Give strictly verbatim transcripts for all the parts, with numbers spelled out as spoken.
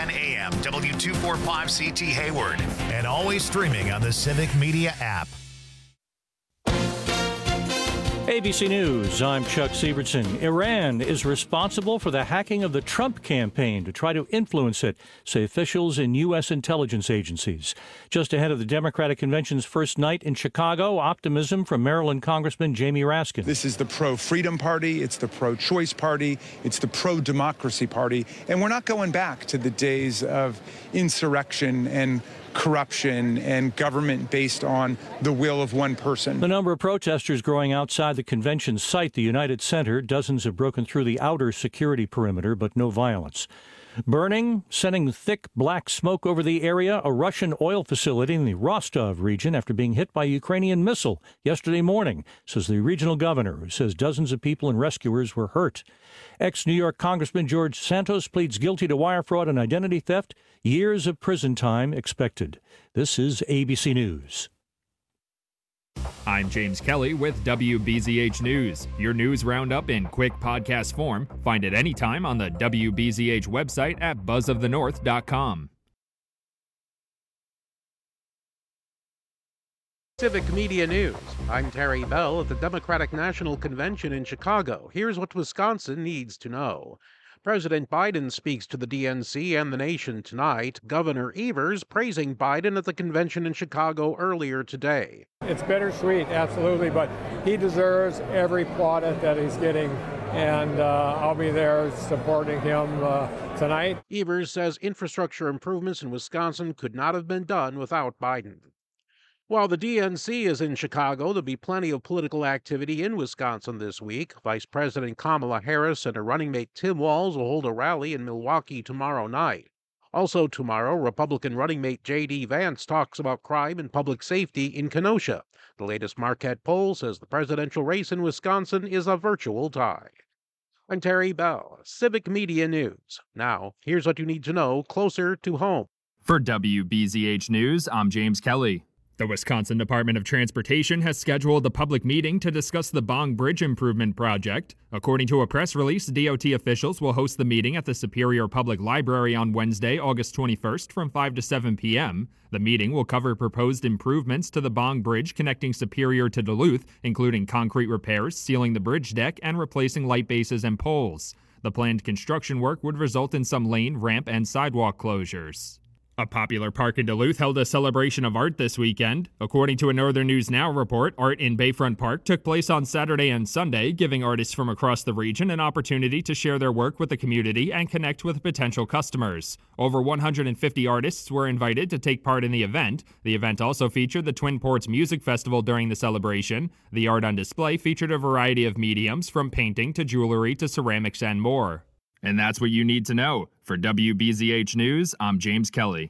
ten a.m. W two forty-five C T Hayward. And always streaming on the Civic Media app. A B C News, I'm Chuck Sievertson. Iran is responsible for the hacking of the Trump campaign to try to influence it, say officials in U S intelligence agencies. Just ahead of the Democratic Convention's first night in Chicago, optimism from Maryland Congressman Jamie Raskin. This is the pro-freedom party, it's the pro-choice party, it's the pro-democracy party, and we're not going back to the days of insurrection and corruption and government based on the will of one person. The number of protesters growing outside the convention site, the United Center. Dozens have broken through the outer security perimeter, but no violence. Burning, sending thick black smoke over the area, a Russian oil facility in the Rostov region after being hit by a Ukrainian missile yesterday morning, says the regional governor, who says dozens of people and rescuers were hurt. Ex-New York Congressman George Santos pleads guilty to wire fraud and identity theft. Years of prison time expected. This is A B C News. I'm James Kelly with W B Z H News, your news roundup in quick podcast form. Find it anytime on the W B Z H website at buzz of the north dot com. Civic Media News. I'm Terry Bell at the Democratic National Convention in Chicago. Here's what Wisconsin needs to know. President Biden speaks to the D N C and the nation tonight. Governor Evers praising Biden at the convention in Chicago earlier today. It's bittersweet, absolutely, but he deserves every plaudit that he's getting, and uh, I'll be there supporting him uh, tonight. Evers says infrastructure improvements in Wisconsin could not have been done without Biden. While the D N C is in Chicago, there'll be plenty of political activity in Wisconsin this week. Vice President Kamala Harris and her running mate Tim Walz will hold a rally in Milwaukee tomorrow night. Also tomorrow, Republican running mate J D Vance talks about crime and public safety in Kenosha. The latest Marquette poll says the presidential race in Wisconsin is a virtual tie. I'm Terry Bell, Civic Media News. Now, here's what you need to know closer to home. For W B Z H News, I'm James Kelly. The Wisconsin Department of Transportation has scheduled a public meeting to discuss the Bong Bridge Improvement Project. According to a press release, D O T officials will host the meeting at the Superior Public Library on Wednesday, August twenty-first from five to seven p.m. The meeting will cover proposed improvements to the Bong Bridge connecting Superior to Duluth, including concrete repairs, sealing the bridge deck, and replacing light bases and poles. The planned construction work would result in some lane, ramp, and sidewalk closures. A popular park in Duluth held a celebration of art this weekend. According to a Northern News Now report, art in Bayfront Park took place on Saturday and Sunday, giving artists from across the region an opportunity to share their work with the community and connect with potential customers. Over one hundred fifty artists were invited to take part in the event. The event also featured the Twin Ports Music Festival during the celebration. The art on display featured a variety of mediums, from painting to jewelry to ceramics and more. And that's what you need to know. For W B Z H News, I'm James Kelly.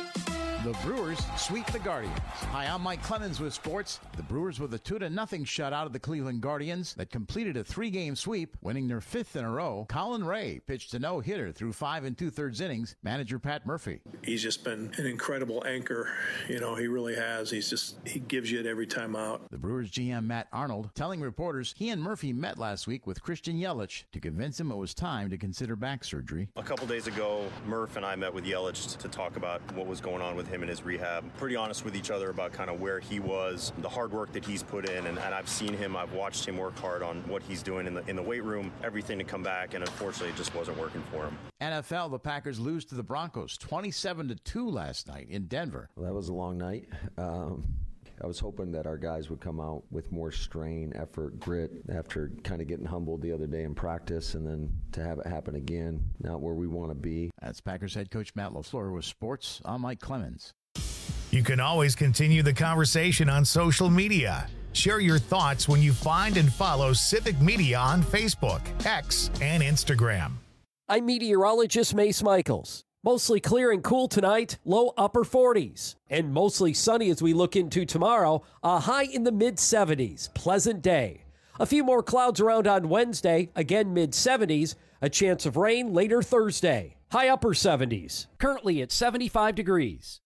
The Brewers sweep the Guardians. Hi, I'm Mike Clemens with sports. The Brewers with a two to nothing shutout of the Cleveland Guardians that completed a three-game sweep, winning their fifth in a row. Colin Ray pitched a no-hitter through five and two-thirds innings. Manager Pat Murphy. He's just been an incredible anchor. You know, he really has. He's just, he gives you it every time out. The Brewers G M Matt Arnold telling reporters he and Murphy met last week with Christian Yelich to convince him it was time to consider back surgery. A couple days ago, Murph and I met with Yelich to talk about what was going on with him in his rehab. Pretty honest with each other about kind of where he was, the hard work that he's put in, and, and I've seen him, I've watched him work hard on what he's doing in the in the weight room, everything to come back, and unfortunately it just wasn't working for him. N F L, the Packers lose to the Broncos twenty-seven to two last night in Denver. Well, that was a long night. Um, I was hoping that our guys would come out with more strain, effort, grit after kind of getting humbled the other day in practice, and then to have it happen again, not where we want to be. That's Packers head coach Matt LaFleur with sports. I'm Mike Clemens. You can always continue the conversation on social media. Share your thoughts when you find and follow Civic Media on Facebook, X, and Instagram. I'm meteorologist Mace Michaels. Mostly clear and cool tonight, low upper forties. And mostly sunny as we look into tomorrow, a high in the mid seventies. Pleasant day. A few more clouds around on Wednesday, again mid seventies. A chance of rain later Thursday. High upper seventies. Currently at seventy-five degrees.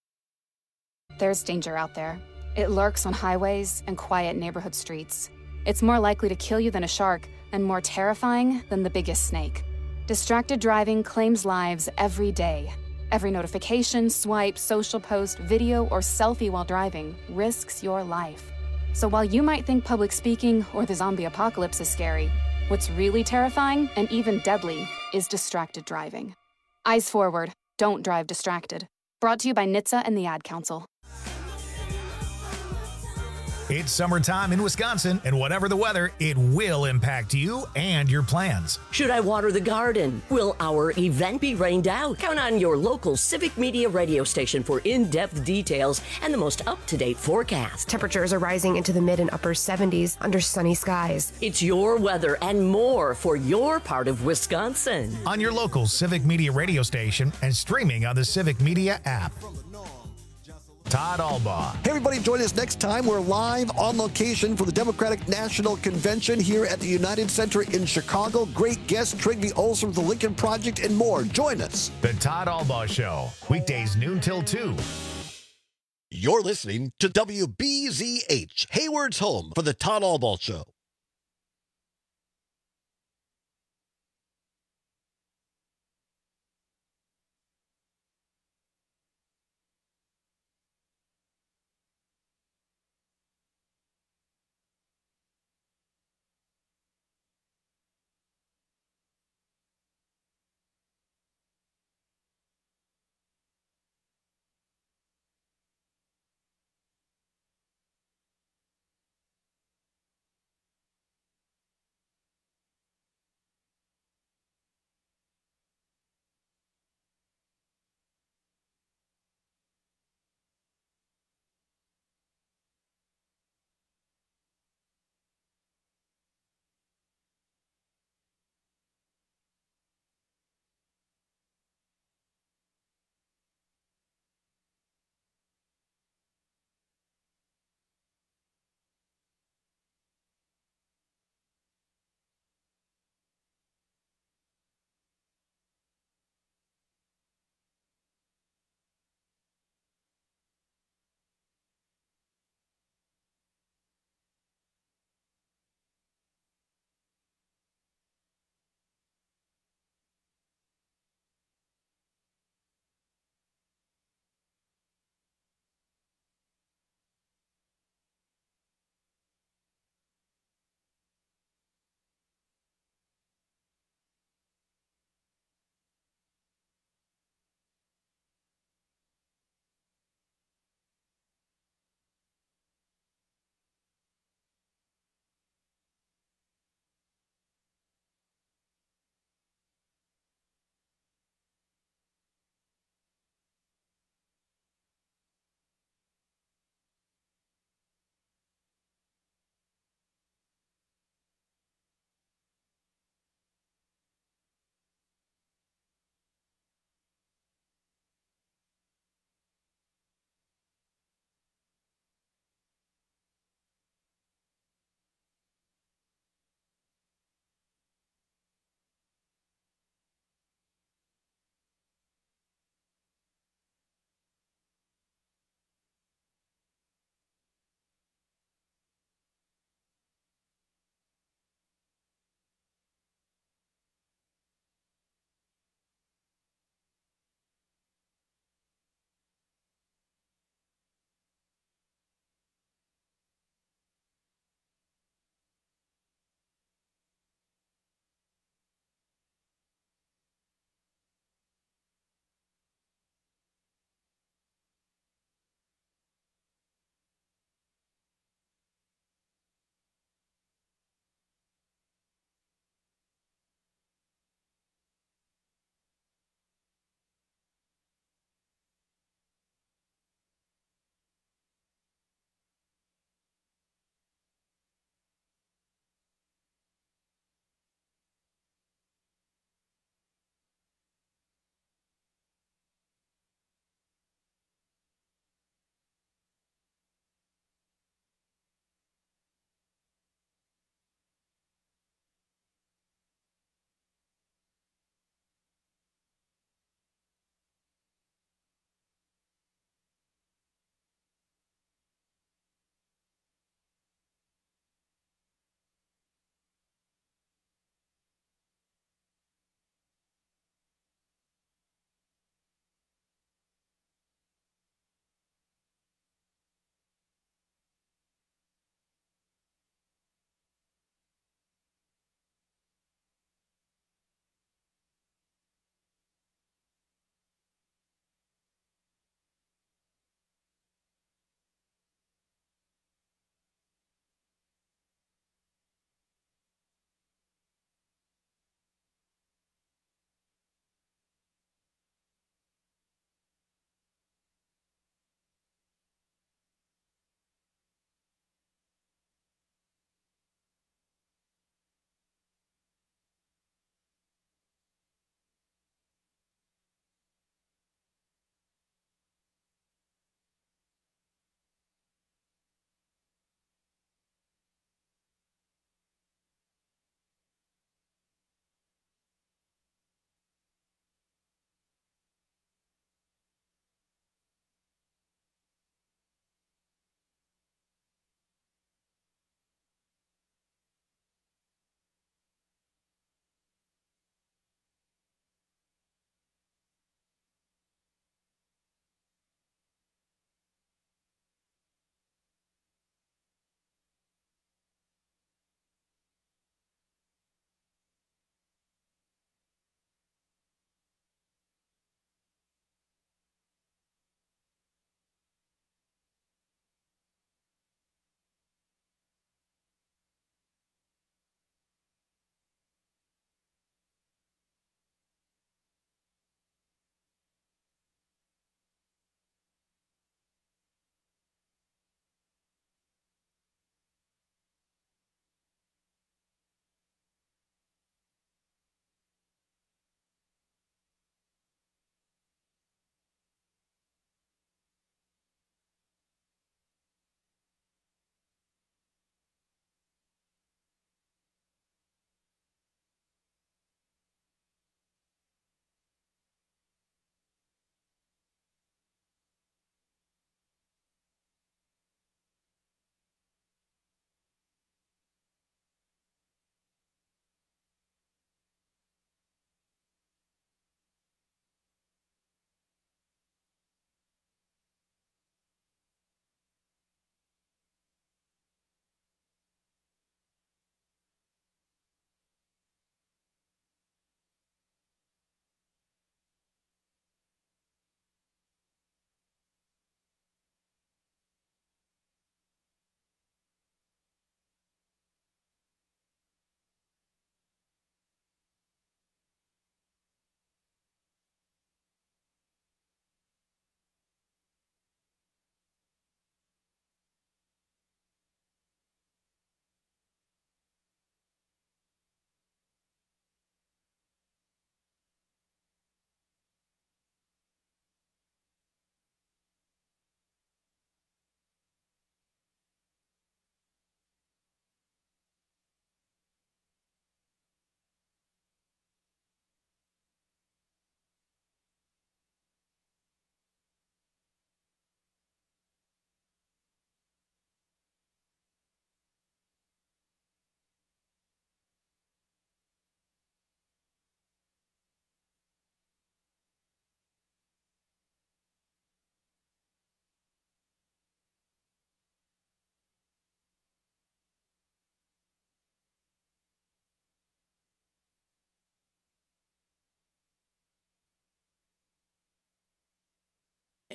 There's danger out there. It lurks on highways and quiet neighborhood streets. It's more likely to kill you than a shark and more terrifying than the biggest snake. Distracted driving claims lives every day. Every notification, swipe, social post, video, or selfie while driving risks your life. So while you might think public speaking or the zombie apocalypse is scary, what's really terrifying and even deadly is distracted driving. Eyes forward, don't drive distracted. Brought to you by N H T S A and the Ad Council. It's summertime in Wisconsin, and whatever the weather, it will impact you and your plans. Should I water the garden? Will our event be rained out? Count on your local Civic Media radio station for in-depth details and the most up-to-date forecast. Temperatures are rising into the mid and upper seventies under sunny skies. It's your weather and more for your part of Wisconsin. On your local Civic Media radio station and streaming on the Civic Media app. Todd Albaugh. Hey, everybody, join us next time. We're live on location for the Democratic National Convention here at the United Center in Chicago. Great guests, Trygve Olsen from the Lincoln Project, and more. Join us. The Todd Albaugh Show, weekdays noon till two. You're listening to W B Z H, Hayward's home for the Todd Albaugh Show.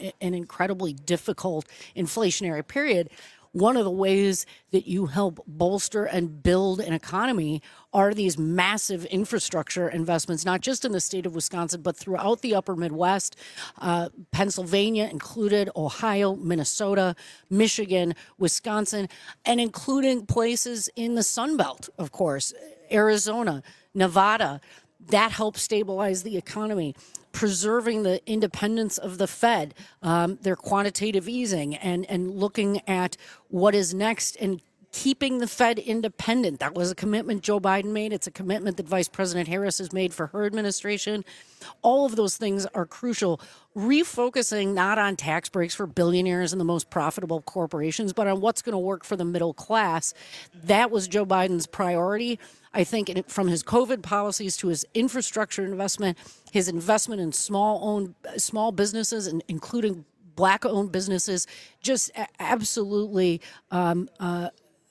an incredibly difficult inflationary period, one of the ways that you help bolster and build an economy are these massive infrastructure investments, not just in the state of Wisconsin, but throughout the upper Midwest, uh, Pennsylvania included, Ohio, Minnesota, Michigan, Wisconsin, and including places in the Sun Belt, of course, Arizona, Nevada. That helps stabilize the economy, preserving the independence of the Fed, um, their quantitative easing, and, and looking at what is next and keeping the Fed independent. That was a commitment Joe Biden made. It's a commitment that Vice President Harris has made for her administration. All of those things are crucial. Refocusing not on tax breaks for billionaires and the most profitable corporations, but on what's going to work for the middle class. That was Joe Biden's priority. I think it, from his COVID policies to his infrastructure investment, his investment in small owned small businesses, and including Black-owned businesses, just a- absolutely um, uh,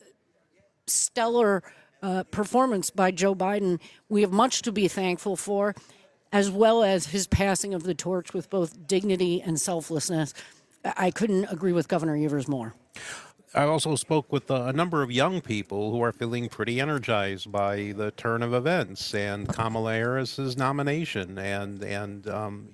stellar uh, performance by Joe Biden. We have much to be thankful for, as well as his passing of the torch with both dignity and selflessness. I couldn't agree with Governor Evers more. I also spoke with a number of young people who are feeling pretty energized by the turn of events and Kamala Harris's nomination, and and um,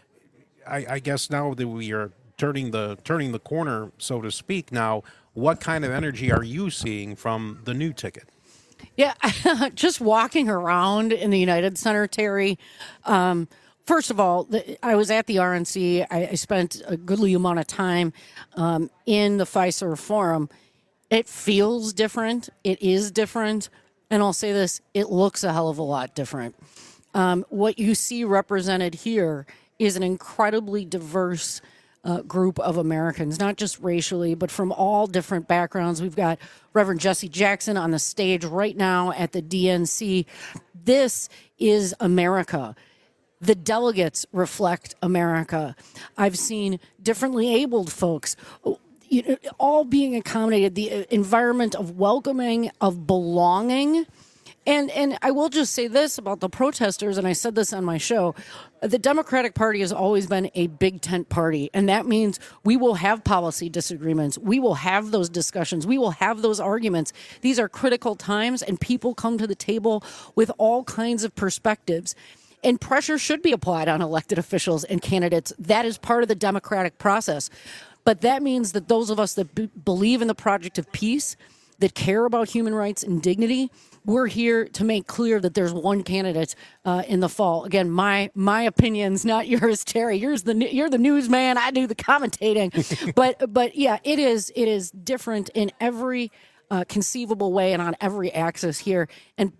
I, I guess now that we are turning the turning the corner, so to speak. Now, what kind of energy are you seeing from the new ticket? Yeah, just walking around in the United Center, Terry. Um, First of all, I was at the R N C. I spent a goodly amount of time um, in the Fiserv Forum. It feels different. It is different. And I'll say this, it looks a hell of a lot different. Um, what you see represented here is an incredibly diverse uh, group of Americans, not just racially, but from all different backgrounds. We've got Reverend Jesse Jackson on the stage right now at the D N C. This is America. The delegates reflect America. I've seen differently abled folks, you know, all being accommodated, the environment of welcoming, of belonging. And and I will just say this about the protesters, and I said this on my show, the Democratic Party has always been a big tent party, and that means we will have policy disagreements. We will have those discussions. We will have those arguments. These are critical times, and people come to the table with all kinds of perspectives. And pressure should be applied on elected officials and candidates. That is part of the democratic process. But that means that those of us that b- believe in the project of peace, that care about human rights and dignity, we're here to make clear that there's one candidate uh, in the fall. Again, my my opinions, not yours, Terry. Yours the you're the newsman. I do the commentating. but but yeah, it is it is different in every uh, conceivable way and on every axis here. And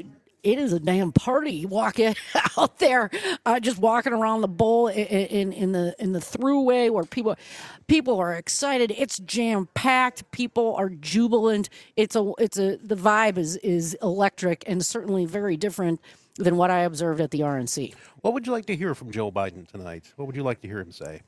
it is a damn party. You walk in, out there, uh, just walking around the bowl in, in in the in the throughway where people people are excited. It's jam packed. People are jubilant. It's a it's a the vibe is is electric and certainly very different than what I observed at the R N C. What would you like to hear from Joe Biden tonight? What would you like to hear him say?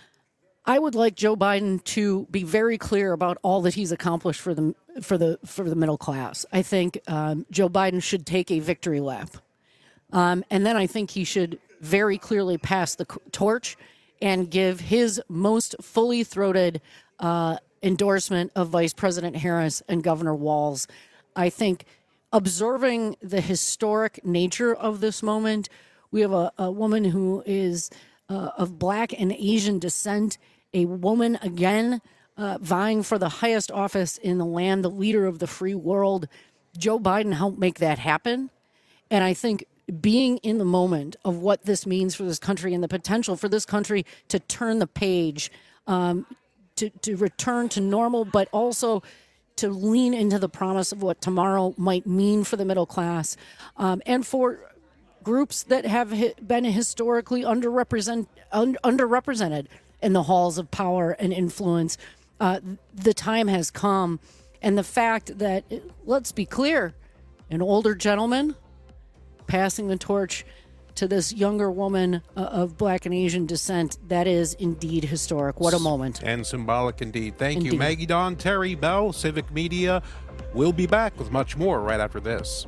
I would like Joe Biden to be very clear about all that he's accomplished for the for the for the middle class. I think um, Joe Biden should take a victory lap, um, and then I think he should very clearly pass the torch and give his most fully throated uh, endorsement of Vice President Harris and Governor Walz. I think observing the historic nature of this moment, we have a, a woman who is uh, of Black and Asian descent. A woman, again, uh, vying for the highest office in the land, the leader of the free world. Joe Biden helped make that happen. And I think being in the moment of what this means for this country and the potential for this country to turn the page, um, to, to return to normal, but also to lean into the promise of what tomorrow might mean for the middle class um, and for groups that have been historically underrepresent, un, underrepresented in the halls of power and influence. Uh, the time has come. And the fact that, let's be clear, an older gentleman passing the torch to this younger woman uh, of Black and Asian descent, that is indeed historic. What a moment. And symbolic indeed. Thank indeed. you, Maggie Dawn, Terry Bell, Civic Media. We'll be back with much more right after this.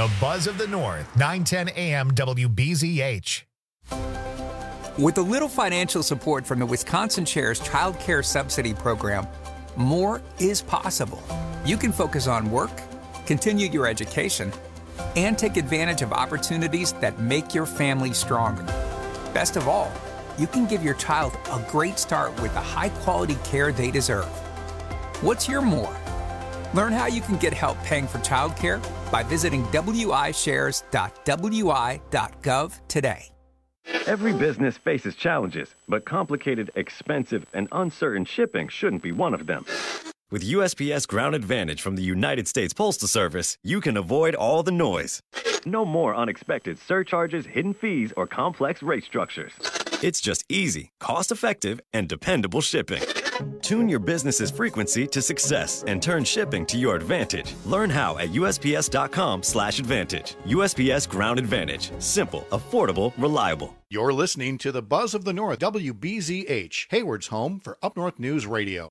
The Buzz of the North, nine ten A M W B Z H. With a little financial support from the Wisconsin Shares Child Care Subsidy Program, more is possible. You can focus on work, continue your education, and take advantage of opportunities that make your family stronger. Best of all, you can give your child a great start with the high-quality care they deserve. What's your more? Learn how you can get help paying for childcare by visiting w i shares dot w i dot gov today. Every business faces challenges, but complicated, expensive, and uncertain shipping shouldn't be one of them. With U S P S Ground Advantage from the United States Postal Service, you can avoid all the noise. No more unexpected surcharges, hidden fees, or complex rate structures. It's just easy, cost-effective, and dependable shipping. Tune your business's frequency to success and turn shipping to your advantage. Learn how at U S P S dot com slash advantage. U S P S Ground Advantage. Simple, affordable, reliable. You're listening to the Buzz of the North, W B Z H, Hayward's home for Up North News Radio.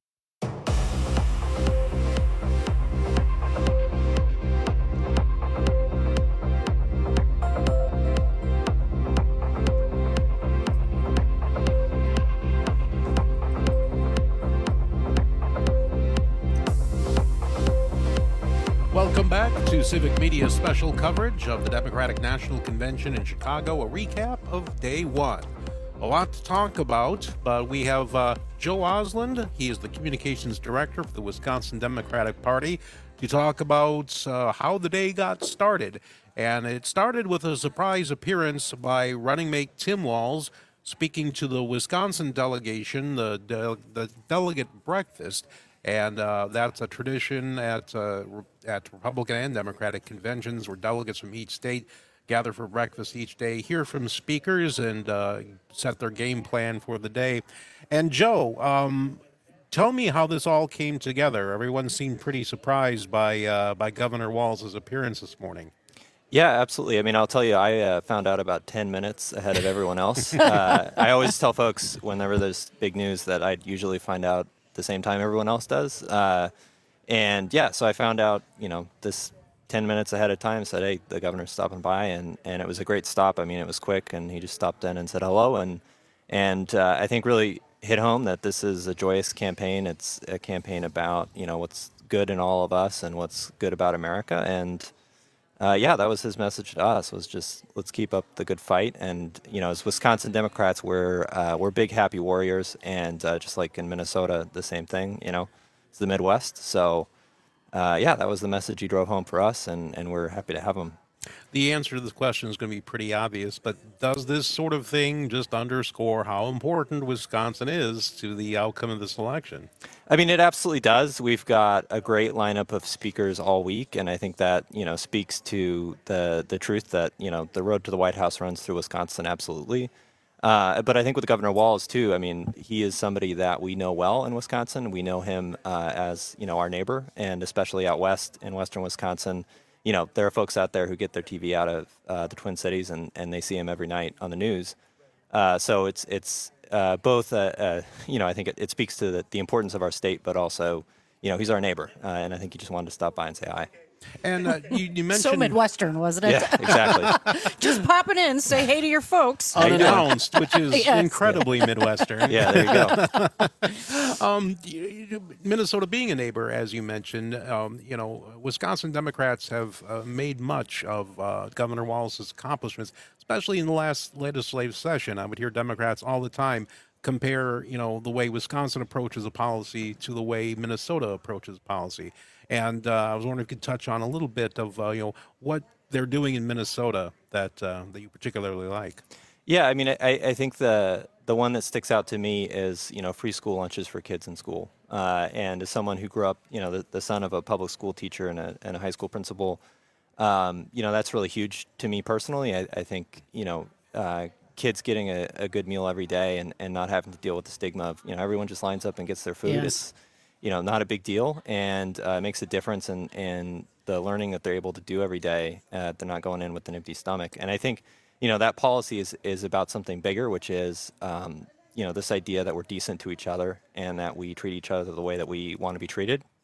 Welcome back to Civic Media's special coverage of the Democratic National Convention in Chicago, a recap of day one. A lot to talk about, but we have uh, Joe Osland. He is the communications director for the Wisconsin Democratic Party to talk about uh, how the day got started. And it started with a surprise appearance by running mate Tim Walz speaking to the Wisconsin delegation, the, de- the delegate breakfast. And uh, that's a tradition at uh, at Republican and Democratic conventions where delegates from each state gather for breakfast each day, hear from speakers, and uh, set their game plan for the day. And Joe, um, tell me how this all came together. Everyone seemed pretty surprised by uh, by Governor Walz's appearance this morning. Yeah, absolutely. I mean, I'll tell you, I uh, found out about ten minutes ahead of everyone else. uh, I always tell folks whenever there's big news that I'd usually find out the same time everyone else does. Uh, and yeah, so I found out, you know, this ten minutes ahead of time, said, hey, the governor's stopping by. And, and it was a great stop. I mean, it was quick, and he just stopped in and said hello. And, and uh, I think really hit home that this is a joyous campaign. It's a campaign about, you know, what's good in all of us and what's good about America. And uh, yeah, that was his message to us, was just let's keep up the good fight. And, you know, as Wisconsin Democrats, we're, uh, we're big, happy warriors. And uh, just like in Minnesota, the same thing, you know, it's the Midwest. So, uh, yeah, that was the message he drove home for us, and, and we're happy to have him. The answer to this question is going to be pretty obvious, but does this sort of thing just underscore how important Wisconsin is to the outcome of this election? I mean, it absolutely does. We've got a great lineup of speakers all week, and I think that, you know, speaks to the the truth that, you know, the road to the White House runs through Wisconsin, absolutely. Uh, but I think with Governor Walz, too, I mean, he is somebody that we know well in Wisconsin. We know him uh, as, you know, our neighbor, and especially out west in western Wisconsin. You know, there are folks out there who get their T V out of uh, the Twin Cities, and, and they see him every night on the news. Uh, so it's it's uh, both, uh, uh, you know, I think it, it speaks to the, the importance of our state, but also, you know, he's our neighbor, uh, and I think he just wanted to stop by and say hi. And uh, you, you mentioned... So Midwestern, wasn't it? Yeah, exactly. Just popping in, say hey to your folks. Unannounced, which is yes. incredibly Midwestern. Yeah, there you go. um, Minnesota being a neighbor, as you mentioned, um, you know, Wisconsin Democrats have uh, made much of uh, Governor Walz's accomplishments, especially in the last legislative session. I would hear Democrats all the time compare, you know, the way Wisconsin approaches a policy to the way Minnesota approaches policy. And uh, I was wondering if you could touch on a little bit of, uh, you know, what they're doing in Minnesota that uh, that you particularly like. Yeah, I mean, I, I think the the one that sticks out to me is, you know, free school lunches for kids in school. Uh, and as someone who grew up, you know, the, the son of a public school teacher and a, and a high school principal, um, you know, that's really huge to me personally. I, I think, you know, uh, kids getting a, a good meal every day and, and not having to deal with the stigma of, you know, everyone just lines up and gets their food. Yes. It's, you know, not a big deal, and uh, makes a difference in, in the learning that they're able to do every day. Uh, they're not going in with an empty stomach. And I think, you know, that policy is, is about something bigger, which is, um, you know, this idea that we're decent to each other and that we treat each other the way that we want to be treated.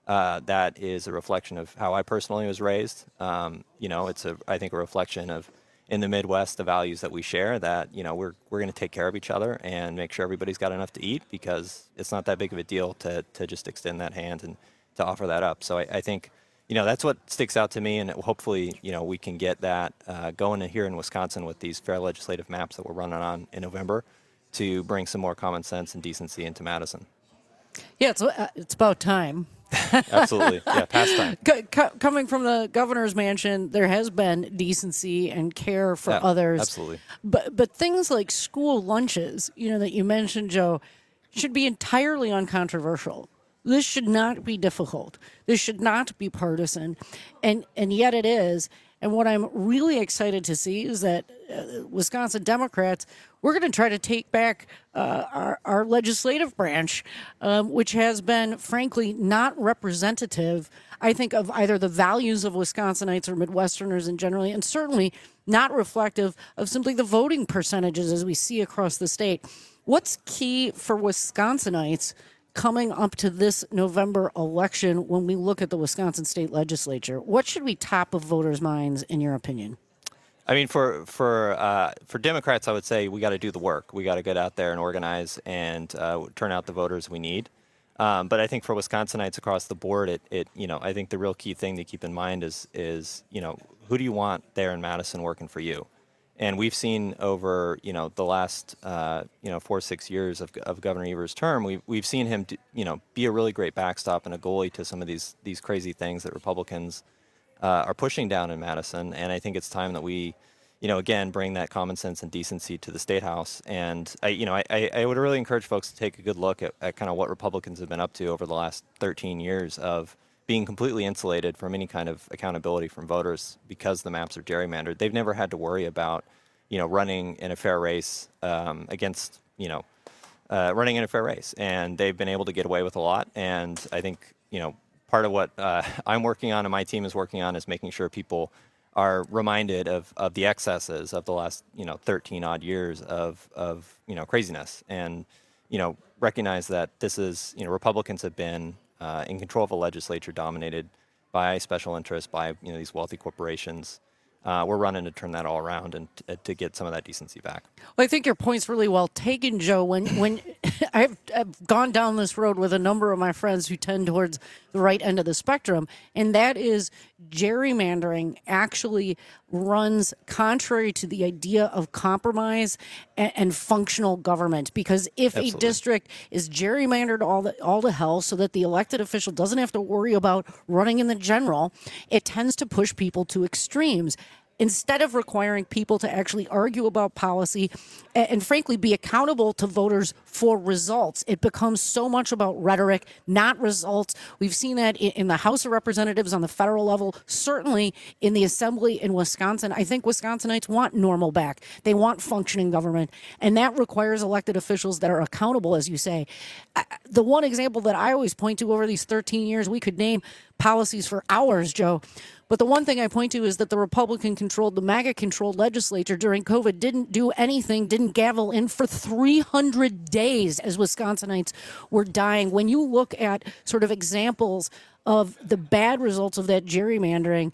Uh, that is a reflection of how I personally was raised. Um, you know, it's a, I think, a reflection of, in the Midwest, the values that we share, that, you know, we're, we're going to take care of each other and make sure everybody's got enough to eat, because it's not that big of a deal to, to just extend that hand and to offer that up. So I, I think, you know, that's what sticks out to me, and hopefully, you know, we can get that uh, going here in Wisconsin with these fair legislative maps that we're running on in November to bring some more common sense and decency into Madison. Yeah, it's, uh, it's about time. Absolutely. Yeah, past time. C- c- coming from the governor's mansion, there has been decency and care for yeah, others. Absolutely. But but things like school lunches, you know, that you mentioned, Joe, should be entirely uncontroversial. This should not be difficult. This should not be partisan. And and yet it is. And what I'm really excited to see is that uh, Wisconsin Democrats, we're going to try to take back uh, our, our legislative branch, um, which has been, frankly, not representative, I think, of either the values of Wisconsinites or Midwesterners in general, and certainly not reflective of simply the voting percentages as we see across the state. What's key for Wisconsinites coming up to this November election when we look at the Wisconsin state legislature? What should be top of voters' minds, in your opinion? I mean, for for uh, for Democrats, I would say we got to do the work. We got to get out there and organize and uh, turn out the voters we need. Um, but I think for Wisconsinites across the board, it, it you know I think the real key thing to keep in mind is is you know who do you want there in Madison working for you? And we've seen over, you know, the last, uh, you know, four, six years of, of Governor Evers' term, we've, we've seen him, do, you know, be a really great backstop and a goalie to some of these these crazy things that Republicans uh, are pushing down in Madison. And I think it's time that we, you know, again, bring that common sense and decency to the State House. And, I, you know, I, I would really encourage folks to take a good look at, at kind of what Republicans have been up to over the last thirteen years of being completely insulated from any kind of accountability from voters because the maps are gerrymandered. They've never had to worry about, you know, running in a fair race um, against, you know, uh, running in a fair race. And they've been able to get away with a lot. And I think, you know, part of what uh, I'm working on and my team is working on is making sure people are reminded of, of the excesses of the last, you know, thirteen odd years of, of, you know, craziness. And, you know, recognize that this is, you know, Republicans have been Uh, in control of a legislature dominated by special interests, by, you know, these wealthy corporations. Uh, we're running to turn that all around and t- to get some of that decency back. Well, I think your point's really well taken, Joe. When when I've, I've gone down this road with a number of my friends who tend towards the right end of the spectrum, and that is gerrymandering actually runs contrary to the idea of compromise and, and functional government. Because if Absolutely. a district is gerrymandered all the, all to hell so that the elected official doesn't have to worry about running in the general, it tends to push people to extremes. Instead of requiring people to actually argue about policy and, and frankly be accountable to voters for results, it becomes so much about rhetoric, not results. We've seen that in, in the House of Representatives on the federal level, certainly in the Assembly in Wisconsin. I think Wisconsinites want normal back. They want functioning government, and that requires elected officials that are accountable, as you say. Uh, the one example that I always point to over these thirteen years, we could name policies for hours, Joe. But the one thing I point to is that the Republican-controlled, the MAGA-controlled legislature during COVID didn't do anything, didn't gavel in for three hundred days as Wisconsinites were dying. When you look at sort of examples of the bad results of that gerrymandering,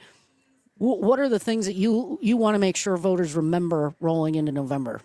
w- what are the things that you, you want to make sure voters remember rolling into November?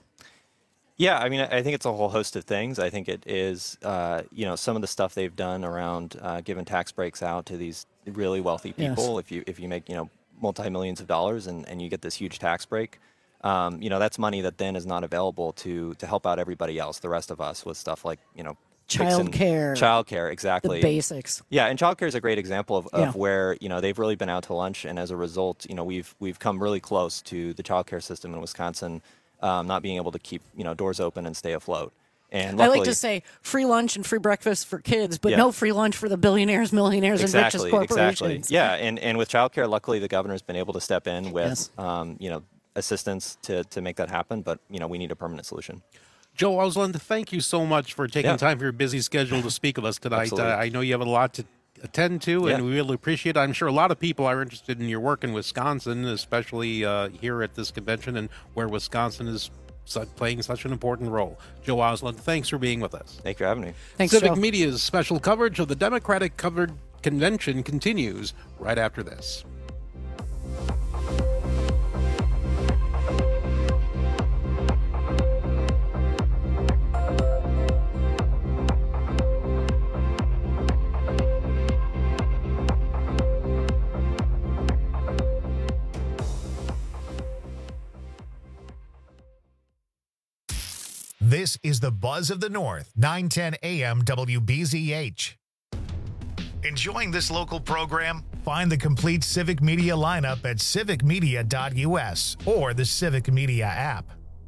Yeah, I mean, I think it's a whole host of things. I think it is, uh, you know, some of the stuff they've done around uh, giving tax breaks out to these really wealthy people. Yes. If you if you make, you know, multi-millions of dollars and, and you get this huge tax break, um, you know, that's money that then is not available to to help out everybody else, the rest of us, with stuff like, you know, child care. Child care, exactly. The basics. Yeah, and child care is a great example of, of yeah. where, you know, they've really been out to lunch, and as a result, you know, we've we've come really close to the child care system in Wisconsin Um, not being able to keep, you know, doors open and stay afloat. And luckily, I like to say free lunch and free breakfast for kids, but yeah. no free lunch for the billionaires, millionaires, exactly, and richest corporations. Exactly. Yeah, and, and with childcare, luckily the governor's been able to step in with, yes. um, you know, assistance to, to make that happen. But, you know, we need a permanent solution. Joe Ausland, thank you so much for taking yeah. time from your busy schedule to speak with us tonight. Uh, I know you have a lot to attend to, and yeah. we really appreciate it. I'm sure a lot of people are interested in your work in Wisconsin, especially uh, here at this convention and where Wisconsin is playing such an important role. Joe Ausland, thanks for being with us. Thanks for having me. Thanks, Civic Joe. Media's special coverage of the Democratic covered convention continues right after this. This is the Buzz of the North, nine ten A M W B Z H. Enjoying this local program? Find the complete Civic Media lineup at civic media dot U S or the Civic Media app.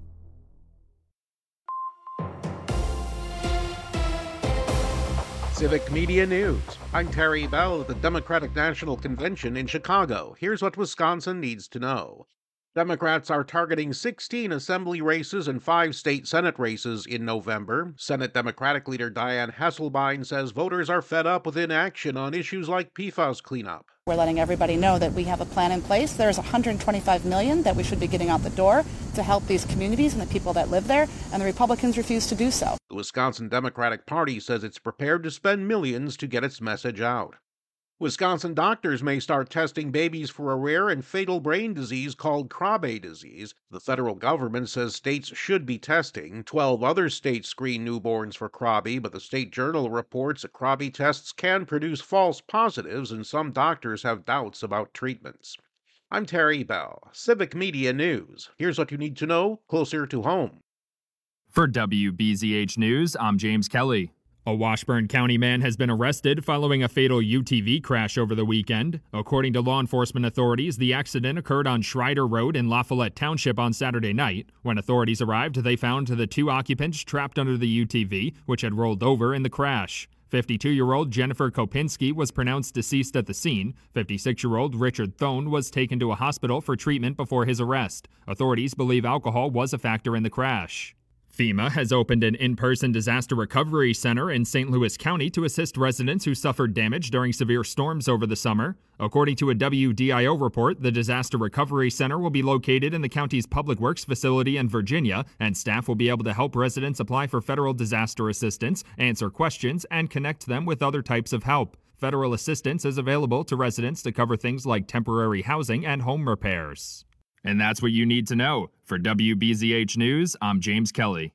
Civic Media News. I'm Terry Bell at the Democratic National Convention in Chicago. Here's what Wisconsin needs to know. Democrats are targeting sixteen assembly races and five state Senate races in November. Senate Democratic leader Dianne Hasselbein says voters are fed up with inaction on issues like P FAS cleanup. We're letting everybody know that we have a plan in place. There's one hundred twenty-five million dollars that we should be getting out the door to help these communities and the people that live there, and the Republicans refuse to do so. The Wisconsin Democratic Party says it's prepared to spend millions to get its message out. Wisconsin doctors may start testing babies for a rare and fatal brain disease called Krabbe disease. The federal government says states should be testing. Twelve other states screen newborns for Krabbe, but the State Journal reports that Krabbe tests can produce false positives, and some doctors have doubts about treatments. I'm Terry Bell, Civic Media News. Here's what you need to know closer to home. For W B Z H News, I'm James Kelly. A Washburn County man has been arrested following a fatal U T V crash over the weekend. According to law enforcement authorities, the accident occurred on Schreider Road in La Follette Township on Saturday night. When authorities arrived, they found the two occupants trapped under the U T V, which had rolled over in the crash. fifty-two-year-old Jennifer Kopinski was pronounced deceased at the scene. fifty-six-year-old Richard Thone was taken to a hospital for treatment before his arrest. Authorities believe alcohol was a factor in the crash. FEMA has opened an in-person disaster recovery center in Saint Louis County to assist residents who suffered damage during severe storms over the summer. According to a W D I O report, the disaster recovery center will be located in the county's public works facility in Virginia, and staff will be able to help residents apply for federal disaster assistance, answer questions, and connect them with other types of help. Federal assistance is available to residents to cover things like temporary housing and home repairs. And that's what you need to know. For W B Z H News, I'm James Kelly.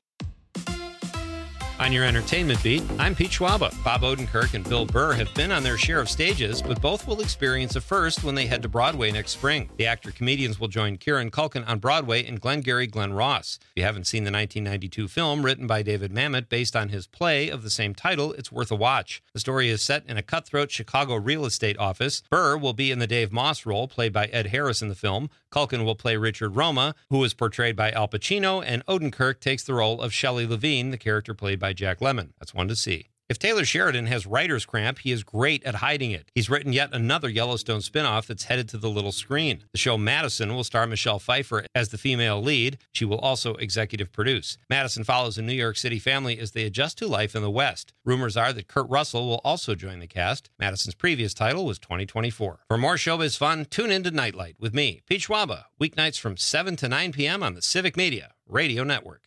On your entertainment beat, I'm Pete Schwaba. Bob Odenkirk and Bill Burr have been on their share of stages, but both will experience a first when they head to Broadway next spring. The actor-comedians will join Kieran Culkin on Broadway in Glengarry Glen Ross. If you haven't seen the nineteen ninety-two film written by David Mamet based on his play of the same title, it's worth a watch. The story is set in a cutthroat Chicago real estate office. Burr will be in the Dave Moss role, played by Ed Harris in the film. Culkin will play Richard Roma, who is portrayed by Al Pacino, and Odenkirk takes the role of Shelley Levine, the character played by Jack Lemmon. That's one to see. If Taylor Sheridan has writer's cramp, he is great at hiding it. He's written yet another Yellowstone spinoff that's headed to the little screen. The show Madison will star Michelle Pfeiffer as the female lead. She will also executive produce. Madison follows a New York City family as they adjust to life in the West. Rumors are that Kurt Russell will also join the cast. Madison's previous title was twenty twenty-four. For more showbiz fun, tune in to Nightlight with me, Pete Schwaba, weeknights from seven to nine p.m. on the Civic Media Radio Network.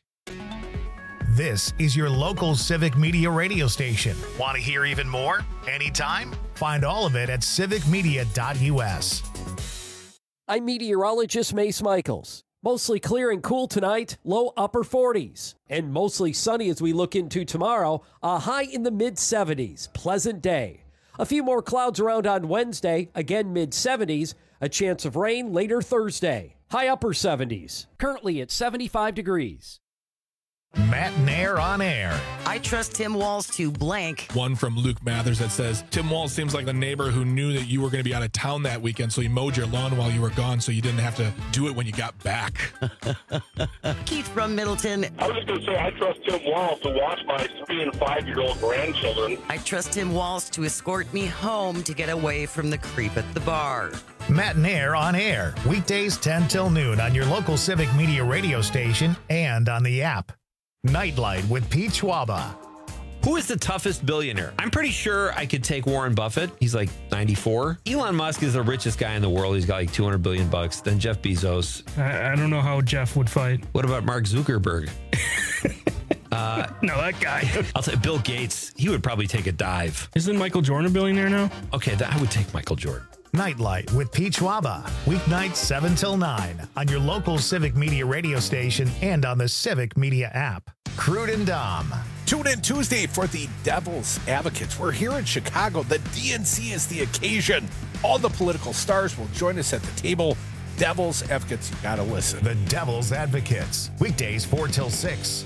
This is your local Civic Media radio station. Want to hear even more? Anytime? Find all of it at civic media dot U S. I'm meteorologist Mace Michaels. Mostly clear and cool tonight, low upper forties. And mostly sunny as we look into tomorrow, a high in the mid seventies. Pleasant day. A few more clouds around on Wednesday, again mid seventies. A chance of rain later Thursday. High upper seventies. Currently at seventy-five degrees. Matt Nair on air. I trust Tim Walz to blank. One from Luke Mathers that says, Tim Walz seems like the neighbor who knew that you were going to be out of town that weekend, so he mowed your lawn while you were gone so you didn't have to do it when you got back. Keith from Middleton. I was just going to say, I trust Tim Walz to watch my three and five-year-old grandchildren. I trust Tim Walz to escort me home to get away from the creep at the bar. Matt Nair on air. Weekdays ten till noon on your local Civic Media radio station and on the app. Nightlight with Pete Schwaba. Who is the toughest billionaire? I'm pretty sure I could take Warren Buffett. He's like ninety-four. Elon Musk is the richest guy in the world. He's got like two hundred billion bucks. Then Jeff Bezos. I, I don't know how Jeff would fight. What about Mark Zuckerberg? Uh, no, that guy. I'll say Bill Gates. He would probably take a dive. Isn't Michael Jordan a billionaire now? Okay, that, I would take Michael Jordan. Nightlight with Pete Schwaba, weeknights seven till nine on your local Civic Media radio station and on the Civic Media app. Crude and Dom. Tune in Tuesday for the Devil's Advocates. We're here in Chicago. The D N C is the occasion. All the political stars will join us at the table. Devil's Advocates, you gotta listen. The Devil's Advocates, weekdays four till six.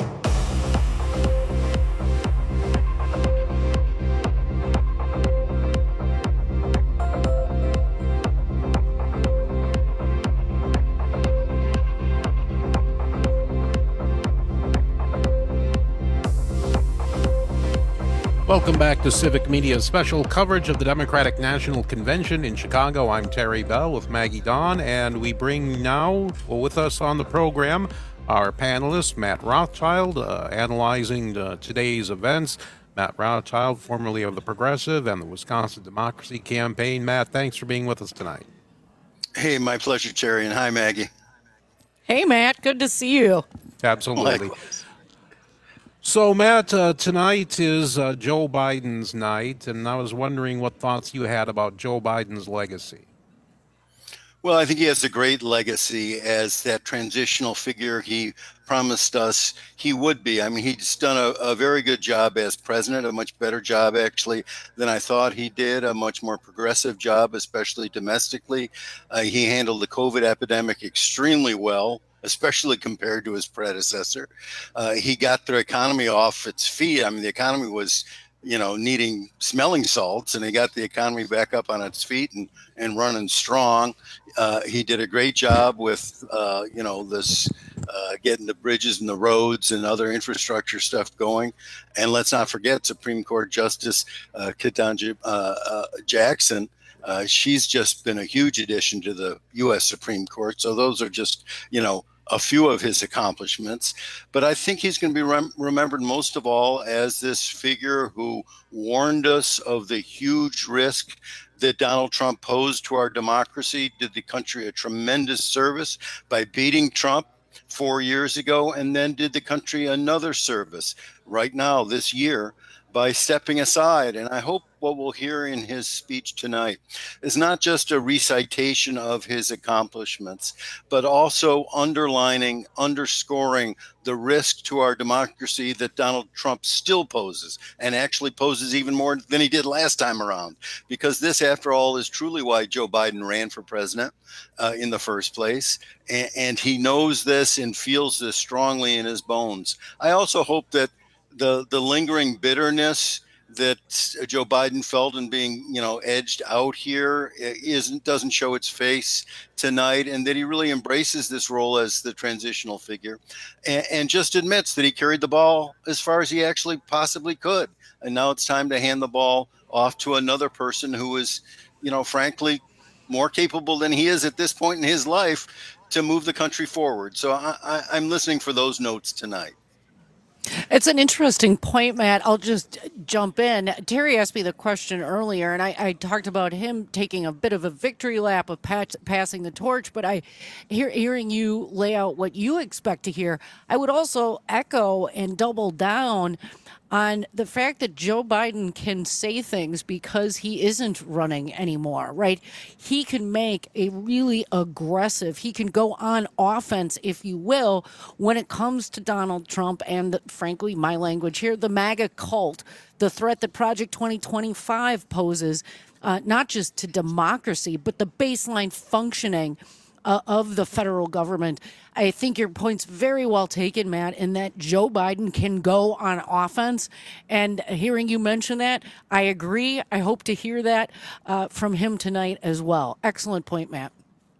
Welcome back to Civic Media's special coverage of the Democratic National Convention in Chicago. I'm Terry Bell with Maggie Dawn, and we bring now well, with us on the program our panelist, Matt Rothschild, uh, analyzing uh, today's events. Matt Rothschild, formerly of the Progressive and the Wisconsin Democracy Campaign. Matt, thanks for being with us tonight. Hey, my pleasure, Terry, and hi, Maggie. Hey, Matt, good to see you. Absolutely. Likewise. So, Matt, uh, tonight is uh, Joe Biden's night, and I was wondering what thoughts you had about Joe Biden's legacy. Well, I think he has a great legacy as that transitional figure he promised us he would be. I mean, he's done a, a very good job as president, a much better job, actually, than I thought he did, a much more progressive job, especially domestically. Uh, he handled the COVID epidemic extremely well, especially compared to his predecessor. Uh, he got the economy off its feet. I mean, the economy was, you know, needing smelling salts, and he got the economy back up on its feet and, and running strong. Uh, he did a great job with, uh, you know, this uh, getting the bridges and the roads and other infrastructure stuff going. And let's not forget Supreme Court Justice uh, Ketanji uh, uh, Jackson. Uh, she's just been a huge addition to the U S Supreme Court. So those are just, you know, a few of his accomplishments. But I think he's going to be rem- remembered most of all as this figure who warned us of the huge risk that Donald Trump posed to our democracy, did the country a tremendous service by beating Trump four years ago, and then did the country another service right now this year by stepping aside. And I hope what we'll hear in his speech tonight is not just a recitation of his accomplishments, but also underlining, underscoring the risk to our democracy that Donald Trump still poses, and actually poses even more than he did last time around. Because this, after all, is truly why Joe Biden ran for president uh, in the first place. And, and he knows this and feels this strongly in his bones. I also hope that the the lingering bitterness that Joe Biden felt in being, you know, edged out here isn't doesn't show its face tonight, and that he really embraces this role as the transitional figure, and, and just admits that he carried the ball as far as he actually possibly could, and now it's time to hand the ball off to another person who is, you know, frankly, more capable than he is at this point in his life to move the country forward. So I, I, I'm listening for those notes tonight. It's an interesting point, Matt. I'll just jump in. Terry asked me the question earlier, and I, I talked about him taking a bit of a victory lap of pat, passing the torch, but I, hear, hearing you lay out what you expect to hear, I would also echo and double down on the fact that Joe Biden can say things because he isn't running anymore, right? He can make a really aggressive, he can go on offense, if you will, when it comes to Donald Trump and, frankly, my language here, the MAGA cult, the threat that Project twenty twenty-five poses, uh, not just to democracy, but the baseline functioning Uh, of the federal government. I think your point's very well taken, Matt, in that Joe Biden can go on offense. And hearing you mention that, I agree. I hope to hear that uh, from him tonight as well. Excellent point, Matt.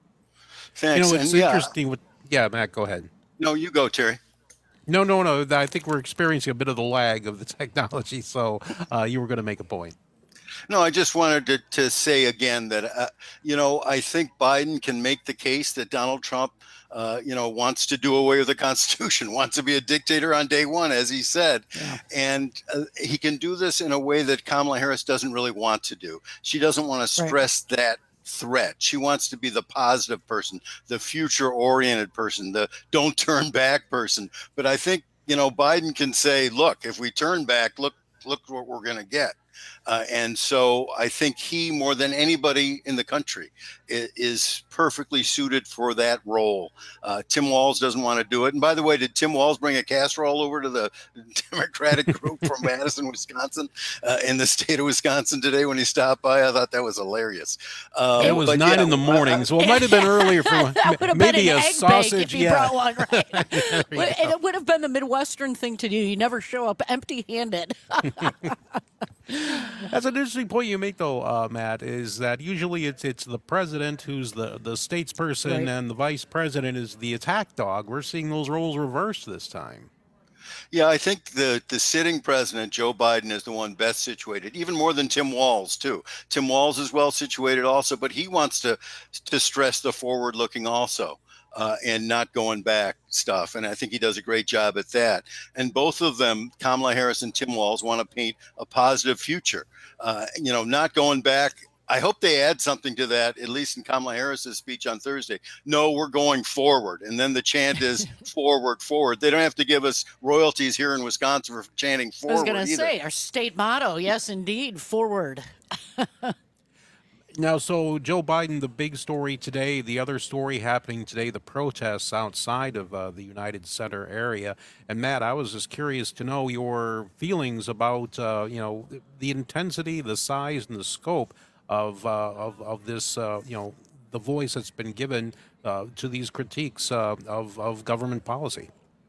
Thanks. You know, it's and yeah. interesting. With, yeah, Matt, go ahead. No, you go, Terry. No, no, no. I think we're experiencing a bit of the lag of the technology. So uh, you were going to make a point. No, I just wanted to, to say again that, uh, you know, I think Biden can make the case that Donald Trump, uh, you know, wants to do away with the Constitution, wants to be a dictator on day one, as he said. Yeah. And uh, he can do this in a way that Kamala Harris doesn't really want to do. She doesn't want to stress right. that threat. She wants to be the positive person, the future-oriented person, the don't turn back person. But I think you know, Biden can say, look, if we turn back, look, look what we're going to get. Uh, and so I think he, more than anybody in the country, is, is perfectly suited for that role. Uh, Tim Walz doesn't want to do it. And by the way, did Tim Walz bring a casserole over to the Democratic group from Madison, Wisconsin, uh, in the state of Wisconsin today when he stopped by? I thought that was hilarious. Um, it was but nine yeah, in the morning, so it might have been earlier for maybe been an a egg sausage. Bake if you yeah. brought one, right? And it would have been the Midwestern thing to do. You never show up empty-handed. That's an interesting point you make, though, uh, Matt, is that usually it's it's the president who's the, the statesperson Right. and the vice president is the attack dog. We're seeing those roles reversed this time. Yeah, I think the, the sitting president, Joe Biden, is the one best situated, even more than Tim Walz, too. Tim Walz is well situated also, but he wants to to stress the forward looking also. Uh, and not going back stuff. And I think he does a great job at that. And both of them, Kamala Harris and Tim Walz, want to paint a positive future. Uh, you know, not going back. I hope they add something to that, at least in Kamala Harris's speech on Thursday. No, we're going forward. And then the chant is forward, forward. They don't have to give us royalties here in Wisconsin for chanting forward. I was going to either. say, our state motto, yes, indeed, forward. Now, so Joe Biden, the big story today, the other story happening today, the protests outside of uh, the United Center area. And Matt, I was just curious to know your feelings about, uh, you know, the intensity, the size, and the scope of uh, of, of this, uh, you know, the voice that's been given uh, to these critiques uh, of of government policy.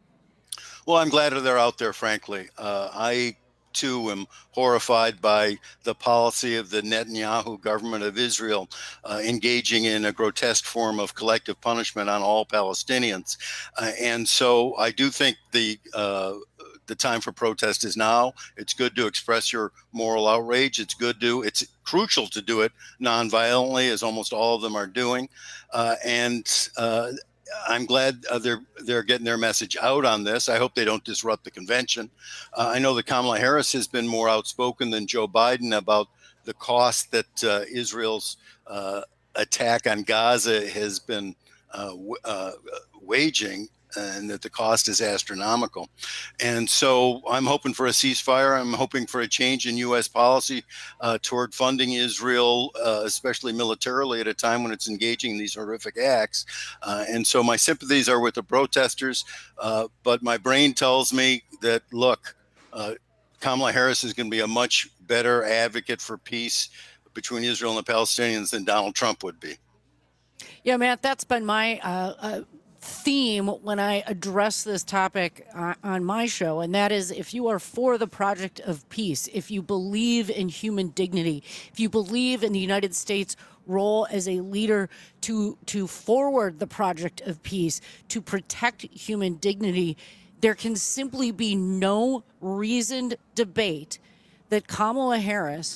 Well, I'm glad that they're out there, frankly. Uh, I, too, am horrified by the policy of the Netanyahu government of Israel uh, engaging in a grotesque form of collective punishment on all Palestinians. Uh, and so I do think the uh, the time for protest is now. It's good to express your moral outrage. It's good to, it's crucial to do it nonviolently, as almost all of them are doing. Uh, and uh, I'm glad uh, they're they're getting their message out on this. I hope they don't disrupt the convention. Uh, I know that Kamala Harris has been more outspoken than Joe Biden about the cost that uh, Israel's uh, attack on Gaza has been uh, w- uh, waging, and that the cost is astronomical. And so I'm hoping for a ceasefire. I'm hoping for a change in U S policy uh, toward funding Israel, uh, especially militarily, at a time when it's engaging in these horrific acts. Uh, and so my sympathies are with the protesters, uh, but my brain tells me that, look, uh, Kamala Harris is going to be a much better advocate for peace between Israel and the Palestinians than Donald Trump would be. Yeah, Matt, that's been my uh, uh, theme when I address this topic uh, on my show, and that is, if you are for the project of peace, if you believe in human dignity, if you believe in the United States' role as a leader to to forward the project of peace, to protect human dignity, there can simply be no reasoned debate that Kamala Harris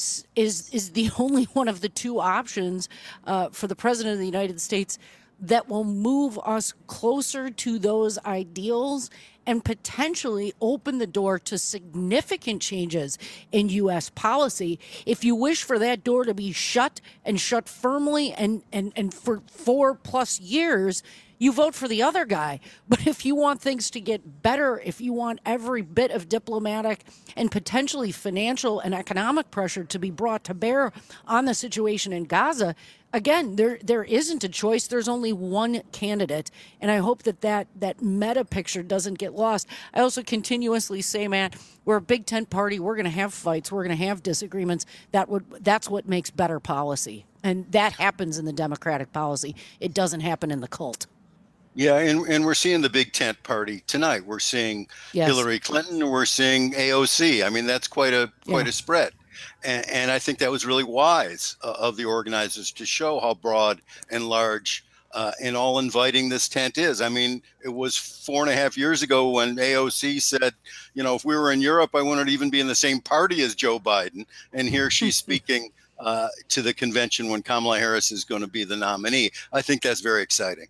is is the only one of the two options uh, for the president of the United States that will move us closer to those ideals and potentially open the door to significant changes in U S policy. If you wish for that door to be shut and shut firmly and, and, and for four plus years, you vote for the other guy. But if you want things to get better, if you want every bit of diplomatic and potentially financial and economic pressure to be brought to bear on the situation in Gaza, again, there there isn't a choice. There's only one candidate. And I hope that that, that meta picture doesn't get lost. I also continuously say, Matt, we're a big tent party. We're going to have fights. We're going to have disagreements. That would that's what makes better policy. And that happens in the Democratic policy. It doesn't happen in the cult. Yeah, and, and we're seeing the big tent party tonight. We're seeing Yes. Hillary Clinton, and we're seeing A O C. I mean, that's quite a quite Yeah. a spread. And, and I think that was really wise uh, of the organizers to show how broad and large uh, and all inviting this tent is. I mean, it was four and a half years ago when A O C said, you know, if we were in Europe, I wouldn't even be in the same party as Joe Biden. And here she's speaking uh, to the convention when Kamala Harris is going to be the nominee. I think that's very exciting.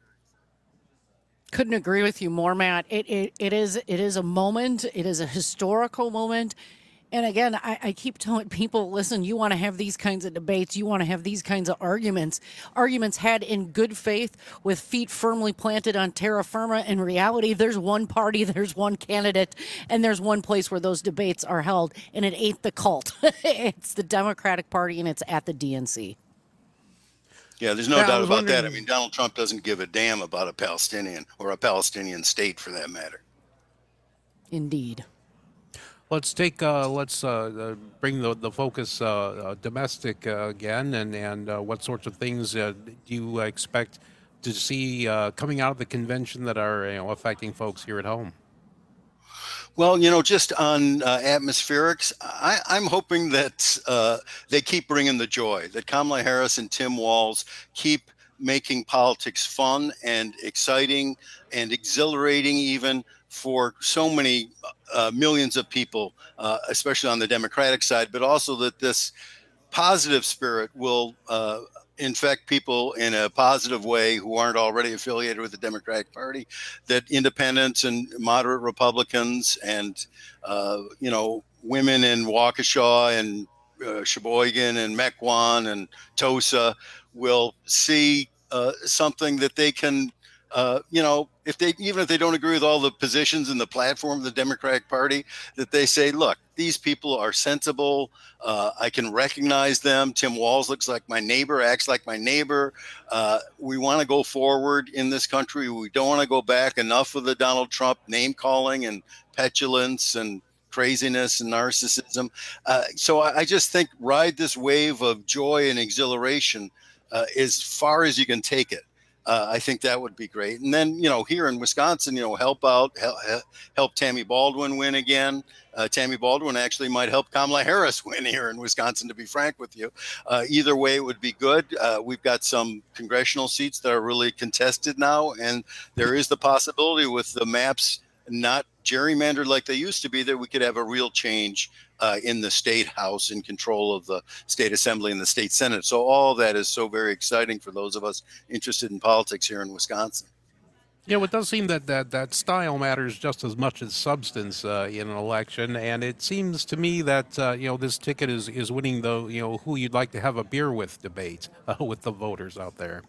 Couldn't agree with you more, Matt. It, it it is it is a moment. It is a historical moment. And again, I, I keep telling people, listen, you want to have these kinds of debates. You want to have these kinds of arguments. Arguments had in good faith with feet firmly planted on terra firma. In reality, there's one party, there's one candidate, and there's one place where those debates are held. And it ain't the cult. It's the Democratic Party, and it's at the D N C. Yeah, there's no Yeah, I doubt was about that. I wondering- mean, Donald Trump doesn't give a damn about a Palestinian or a Palestinian state for that matter. Indeed. Let's take uh, let's uh, uh, bring the the focus uh, uh, domestic uh, again, and and uh, what sorts of things uh, do you expect to see uh, coming out of the convention that are, you know, affecting folks here at home? Well, you know, just on uh, atmospherics, I, I'm hoping that uh, they keep bringing the joy, that Kamala Harris and Tim Walz keep making politics fun and exciting and exhilarating even for so many uh, millions of people, uh, especially on the Democratic side, but also that this positive spirit will uh, infect people in a positive way who aren't already affiliated with the Democratic Party, that independents and moderate Republicans and, uh, you know, women in Waukesha and uh, Sheboygan and Mequon and Tosa will see uh, something that they can, uh, you know, if they, even if they don't agree with all the positions in the platform of the Democratic Party, that they say, look, these people are sensible. Uh, I can recognize them. Tim Walz looks like my neighbor, acts like my neighbor. Uh, we want to go forward in this country. We don't want to go back. Enough of the Donald Trump name calling and petulance and craziness and narcissism. Uh, so I, I just think ride this wave of joy and exhilaration uh, as far as you can take it. Uh, I think that would be great. And then, you know, here in Wisconsin, you know, help out, help, help Tammy Baldwin win again. Uh, Tammy Baldwin actually might help Kamala Harris win here in Wisconsin, to be frank with you. Uh, either way, it would be good. Uh, we've got some congressional seats that are really contested now, and there is the possibility with the maps not gerrymandered like they used to be that we could have a real change uh, in the state house in control of the state assembly and the state senate. So all that is so very exciting for those of us interested in politics here in Wisconsin. Yeah, well, it does seem that, that, that style matters just as much as substance uh, in an election, and it seems to me that uh, you know, this ticket is, is winning the, you know, who you'd like to have a beer with debate uh, with the voters out there.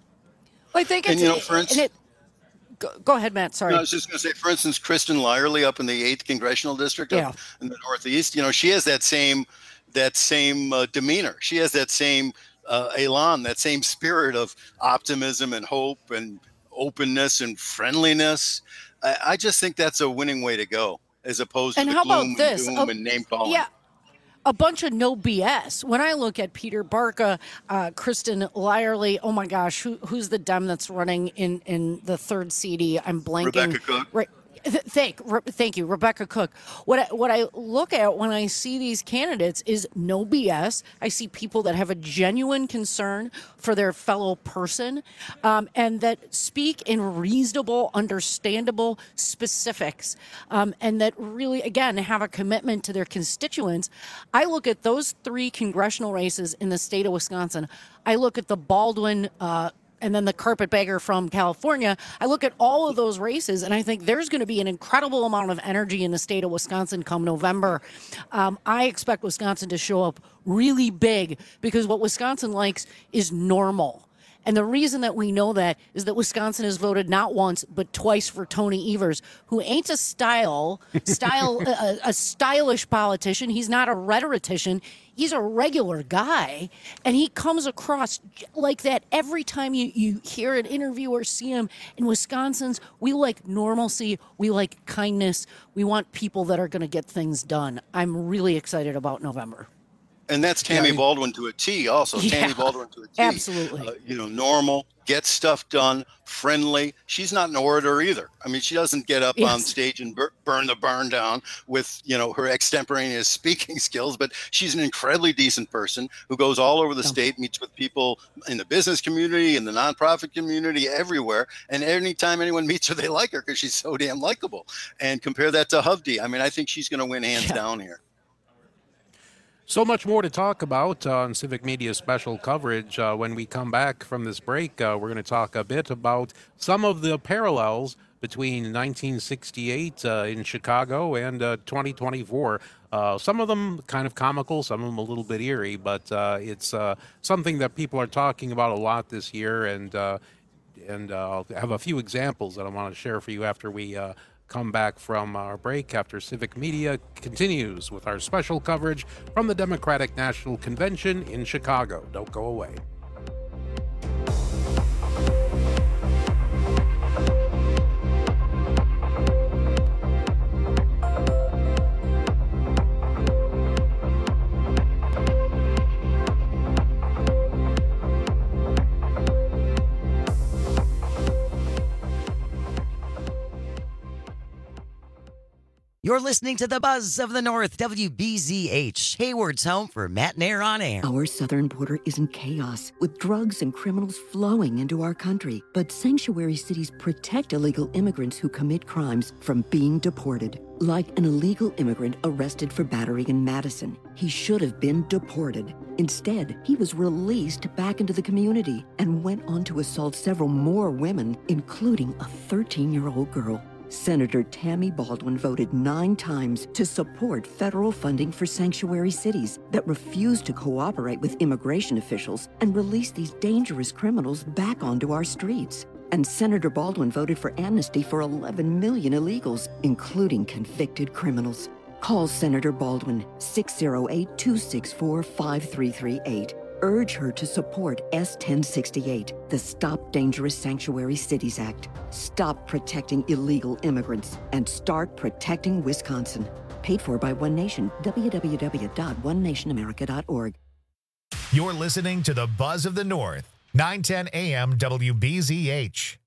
I think And, it's, you know, for and instance- it, go, go ahead, Matt. Sorry. No, I was just going to say, for instance, Kristen Lyerly up in the eighth congressional district Yeah. up in the Northeast, you know, she has that same that same uh, demeanor. She has that same uh, elan, that same spirit of optimism and hope and openness and friendliness. I, I just think that's a winning way to go, as opposed And to how the about gloom this? and doom Uh, and name calling. Yeah. A bunch of no B S. When I look at Peter Barca, uh, Kristen Lyerly, oh my gosh, who, who's the Dem that's running in, in the third C D? I'm blanking. Rebecca Cook. Right. Th- Thank, Re- thank you, Rebecca Cook. What I, what I look at when I see these candidates is no B S. I see people that have a genuine concern for their fellow person, um, and that speak in reasonable, understandable specifics, um, and that really, again, have a commitment to their constituents. I look at those three congressional races in the state of Wisconsin. I look at the Baldwin. Uh, and then the carpetbagger from California. I look at all of those races, and I think there's going to be an incredible amount of energy in the state of Wisconsin come November. Um, I expect Wisconsin to show up really big because what Wisconsin likes is normal. And the reason that we know that is that Wisconsin has voted not once but twice for Tony Evers, who ain't a style, style, a, a stylish politician. He's not a rhetorician. He's a regular guy, and he comes across like that every time you, you hear an interview or see him. In Wisconsin's, we like normalcy. We like kindness. We want people that are going to get things done. I'm really excited about November. And that's Tammy Yeah. Baldwin to a T also. Yeah, Tammy Baldwin to a T. absolutely. Uh, you know, normal, get stuff done, friendly. She's not an orator either. I mean, she doesn't get up Yes. on stage and bur- burn the barn down with, you know, her extemporaneous speaking skills, but she's an incredibly decent person who goes all over the state, meets with people in the business community, in the nonprofit community, everywhere. And anytime anyone meets her, they like her because she's so damn likable. And compare that to Hovde. I mean, I think she's going to win hands down here. So much more to talk about uh, on Civic Media special coverage. Uh, when we come back from this break, uh, we're going to talk a bit about some of the parallels between nineteen sixty-eight uh, in Chicago and uh, twenty twenty-four. Uh, some of them kind of comical, some of them a little bit eerie, but uh, it's uh, something that people are talking about a lot this year, and uh, and uh, I'll have a few examples that I want to share for you after we uh, come back from our break, after Civic Media continues with our special coverage from the Democratic National Convention in Chicago. Don't go away. You're listening to the Buzz of the North, W B Z H, Hayward's home for Matt Nair on air. Our southern border is in chaos, with drugs and criminals flowing into our country. But sanctuary cities protect illegal immigrants who commit crimes from being deported. Like an illegal immigrant arrested for battery in Madison. He should have been deported. Instead, he was released back into the community and went on to assault several more women, including a thirteen-year-old girl. Senator Tammy Baldwin voted nine times to support federal funding for sanctuary cities that refuse to cooperate with immigration officials and release these dangerous criminals back onto our streets. And Senator Baldwin voted for amnesty for eleven million illegals, including convicted criminals. Call Senator Baldwin, six oh eight, two six four, five three three eight. Urge her to support S ten sixty-eight, the Stop Dangerous Sanctuary Cities Act. Stop protecting illegal immigrants and start protecting Wisconsin. Paid for by One Nation, w w w dot one nation america dot org. You're listening to the Buzz of the North, nine ten A M W B Z H.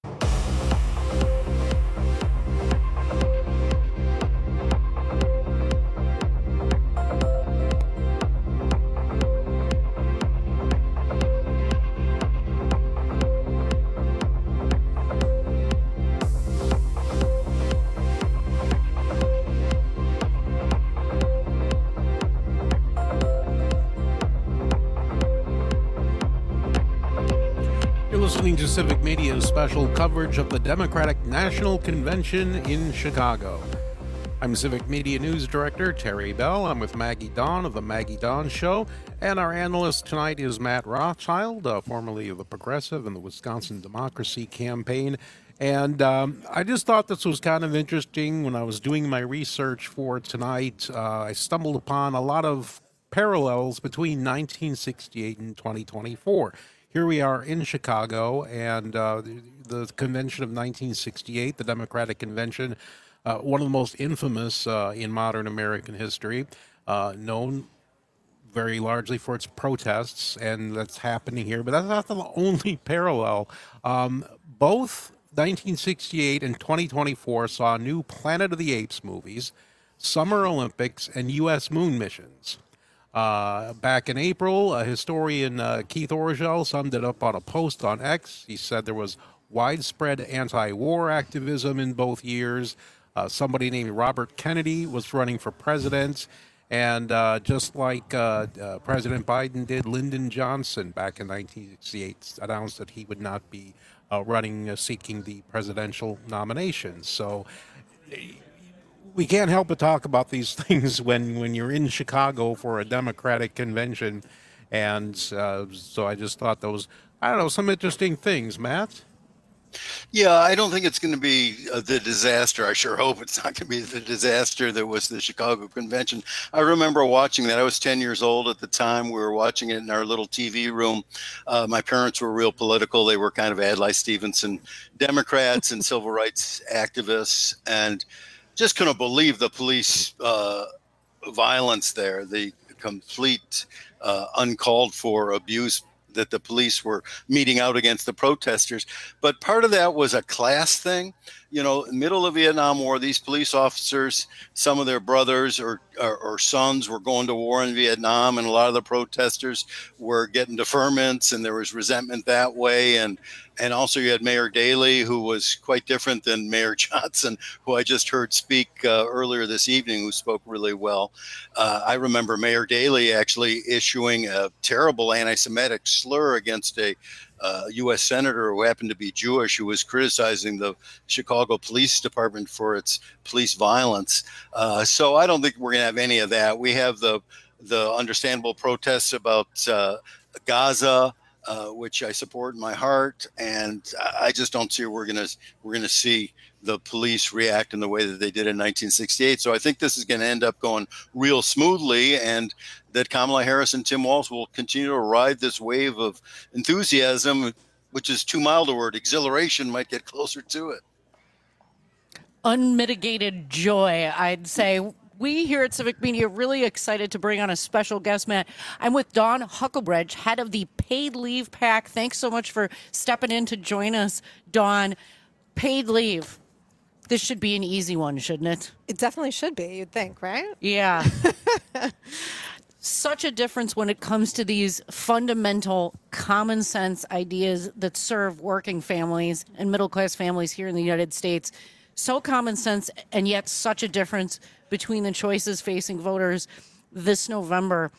Listening to Civic Media's special coverage of the Democratic National Convention in Chicago. I'm Civic Media News Director Terry Bell. I'm with Maggie Dawn of the Maggie Dawn Show, and our analyst tonight is Matt Rothschild, uh, formerly of the Progressive and the Wisconsin Democracy Campaign. And um, I just thought this was kind of interesting when I was doing my research for tonight. Uh, I stumbled upon a lot of parallels between nineteen sixty-eight and twenty twenty-four. Here we are in Chicago, and uh, the, the convention of nineteen sixty-eight, the Democratic Convention, uh, one of the most infamous uh, in modern American history, uh, known very largely for its protests, and that's happening here. But that's not the only parallel. Um, both nineteen sixty-eight and twenty twenty-four saw new Planet of the Apes movies, Summer Olympics, and U S moon missions. Uh, back in April, a historian, uh, Keith Orgel, summed it up on a post on X. He said there was widespread anti-war activism in both years. Uh, somebody named Robert Kennedy was running for president. And uh, just like uh, uh, President Biden did, Lyndon Johnson back in nineteen sixty-eight announced that he would not be uh, running, uh, seeking the presidential nomination. So we can't help but talk about these things when, when you're in Chicago for a Democratic convention. And uh, so I just thought those, I don't know, some interesting things. Matt? Yeah, I don't think it's going to be uh, the disaster. I sure hope it's not going to be the disaster that was the Chicago Convention. I remember watching that. I was ten years old at the time. We were watching it in our little T V room. Uh, my parents were real political. They were kind of Adlai Stevenson Democrats and civil rights activists, and just couldn't believe the police uh, violence there, the complete uh, uncalled for abuse that the police were meting out against the protesters. But part of that was a class thing. You know, in the middle of the Vietnam War, these police officers, some of their brothers or, or, or sons were going to war in Vietnam, and a lot of the protesters were getting deferments, and there was resentment that way. And and also you had Mayor Daley, who was quite different than Mayor Johnson, who I just heard speak uh, earlier this evening, who spoke really well. Uh, I remember Mayor Daley actually issuing a terrible anti-Semitic slur against a uh, U S senator who happened to be Jewish who was criticizing the Chicago Police Department for its police violence. Uh, so I don't think we're going to have any of that. We have the the understandable protests about uh, Gaza, uh, which I support in my heart, and I just don't see we're going to we're going to see the police react in the way that they did in nineteen sixty-eight. So I think this is going to end up going real smoothly, and that Kamala Harris and Tim Walz will continue to ride this wave of enthusiasm, which is too mild a word. Exhilaration might get closer to it. Unmitigated joy, I'd say. We here at Civic Media are really excited to bring on a special guest, Matt. I'm with Dawn Huckelbridge, head of the Paid Leave PAC. Thanks so much for stepping in to join us, Dawn. Paid leave. This should be an easy one, shouldn't it? It definitely should be, you'd think, right? Yeah. Such a difference when it comes to these fundamental common sense ideas that serve working families and middle class families here in the United States. So common sense, and yet such a difference between the choices facing voters this November.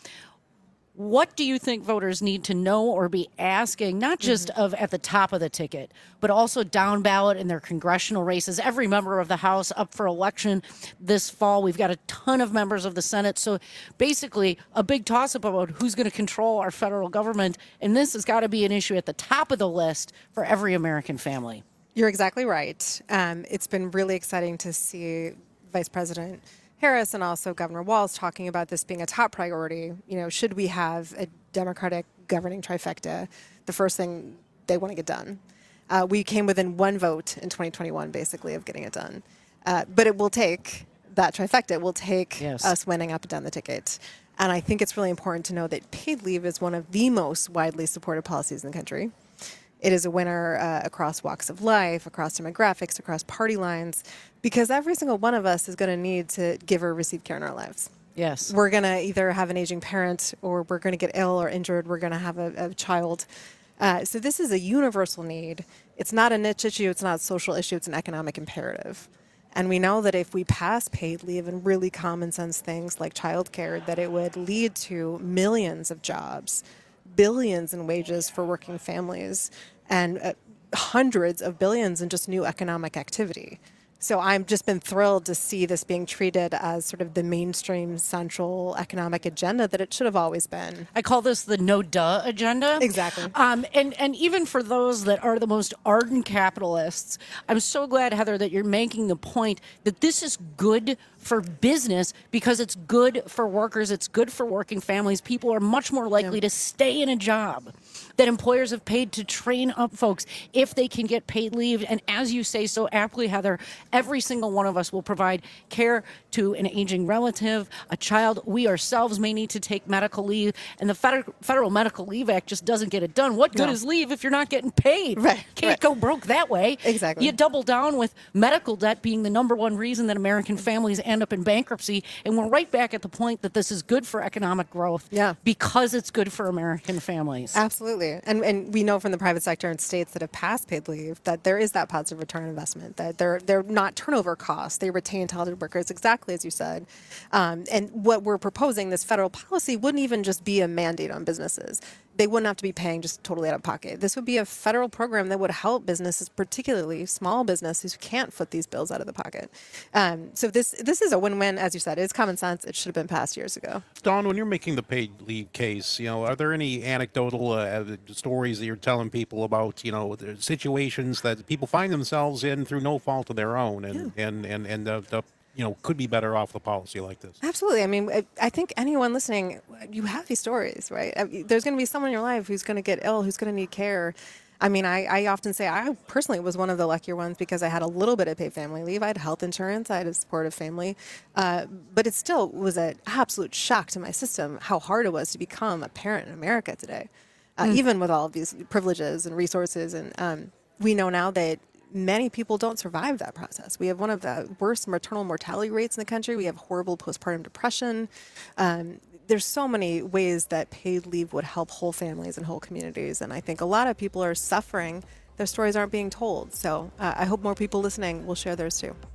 What do you think voters need to know or be asking, not just mm-hmm. of at the top of the ticket, but also down ballot in their congressional races? Every member of the House up for election this fall. We've got a ton of members of the Senate. So basically a big toss-up about who's going to control our federal government. And this has got to be an issue at the top of the list for every American family. You're exactly right. Um, it's been really exciting to see Vice President Harris and also Governor Walz talking about this being a top priority. You know, should we have a Democratic governing trifecta? The first thing they want to get done. Uh, we came within one vote in twenty twenty-one, basically, of getting it done. Uh, but it will take that trifecta. It will take yes. us winning up and down the ticket. And I think it's really important to know that paid leave is one of the most widely supported policies in the country. It is a winner uh, across walks of life, across demographics, across party lines, because every single one of us is going to need to give or receive care in our lives. Yes. We're going to either have an aging parent, or we're going to get ill or injured. We're going to have a, a child. Uh, so this is a universal need. It's not a niche issue. It's not a social issue. It's an economic imperative. And we know that if we pass paid leave and really common sense things like childcare, that it would lead to millions of jobs, billions in wages for working families, and uh, hundreds of billions in just new economic activity. So I've just been thrilled to see this being treated as sort of the mainstream central economic agenda that it should have always been. I call this the no-duh agenda. Exactly. Um, and, and even for those that are the most ardent capitalists, I'm so glad, Heather, that you're making the point that this is good for business because it's good for workers. It's good for working families. People are much more likely yeah. to stay in a job that employers have paid to train up folks if they can get paid leave. And as you say so aptly, Heather, every single one of us will provide care to an aging relative, a child. We ourselves may need to take medical leave, and the Federal, Federal Medical Leave Act just doesn't get it done. What good no. is leave if you're not getting paid? Right. Can't right. go broke that way. Exactly. You double down with medical debt being the number one reason that American families end up in bankruptcy, and we're right back at the point that this is good for economic growth yeah. because it's good for American families. Absolutely. And and we know from the private sector and states that have passed paid leave that there is that positive return on investment, that they're they're not turnover costs. They retain talented workers, exactly as you said. Um, and what we're proposing, this federal policy, wouldn't even just be a mandate on businesses. They wouldn't have to be paying just totally out of pocket. This would be a federal program that would help businesses, particularly small businesses who can't foot these bills out of the pocket. Um, so this this is a win-win, as you said. It's common sense. It should have been passed years ago. Dawn, when you're making the paid leave case, you know, are there any anecdotal uh, stories that you're telling people about, you know, the situations that people find themselves in through no fault of their own, and yeah. and and and the, the you know, could be better off with a policy like this? Absolutely. I mean, I think anyone listening, you have these stories, right? I mean, there's going to be someone in your life who's going to get ill, who's going to need care. I mean, I, I often say I personally was one of the luckier ones because I had a little bit of paid family leave. I had health insurance. I had a supportive family. Uh, but it still was an absolute shock to my system how hard it was to become a parent in America today, uh, mm. even with all of these privileges and resources. And um, we know now that many people don't survive that process. We have one of the worst maternal mortality rates in the country. We have horrible postpartum depression. Um, there's so many ways that paid leave would help whole families and whole communities. And I think a lot of people are suffering. Their stories aren't being told. So uh, I hope more people listening will share theirs too.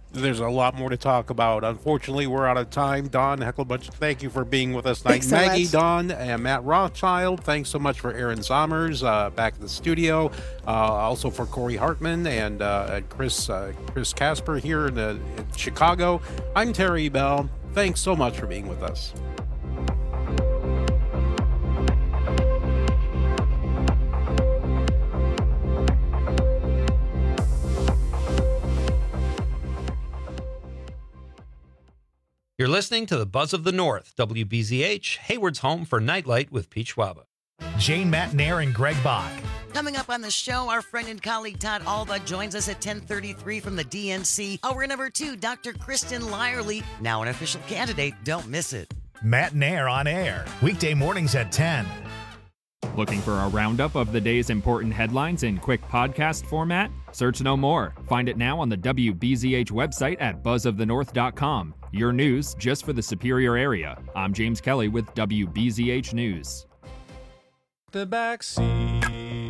There's a lot more to talk about. Unfortunately, we're out of time. Don Heckelbutch, thank you for being with us tonight. Thanks so Maggie, much. Don, and Matt Rothschild, thanks so much for Aaron Sommers uh, back at the studio. Uh, also for Corey Hartman and, uh, and Chris uh, Chris Casper here in, the, in Chicago. I'm Terry Bell. Thanks so much for being with us. You're listening to the Buzz of the North, W B Z H, Hayward's home for Nightlight with Pete Schwaba. Jane Matnair and Greg Bach. Coming up on the show, our friend and colleague Todd Alba joins us at ten thirty-three from the D N C. Hour number two, Doctor Kristen Lyerly, now an official candidate. Don't miss it. Matnair on air, weekday mornings at ten. Looking for a roundup of the day's important headlines in quick podcast format? Search no more. Find it now on the W B Z H website at buzz of the north dot com. Your news just for the Superior area. I'm James Kelly with W B Z H News. The back seat.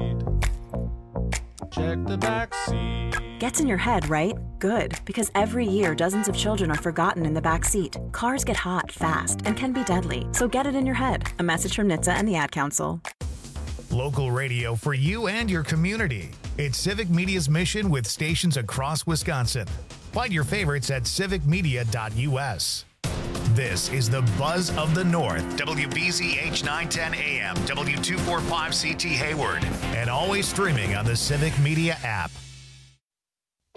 Check the back seat. Gets in your head, right? Good, because every year dozens of children are forgotten in the back seat. Cars get hot fast and can be deadly, so get it in your head. A message from N H T S A and the Ad Council. Local radio for you and your community. It's Civic Media's mission with stations across Wisconsin. Find your favorites at civic media dot U S. This is the Buzz of the North, W B Z H nine ten A M, W two forty-five C T Hayward, and always streaming on the Civic Media app.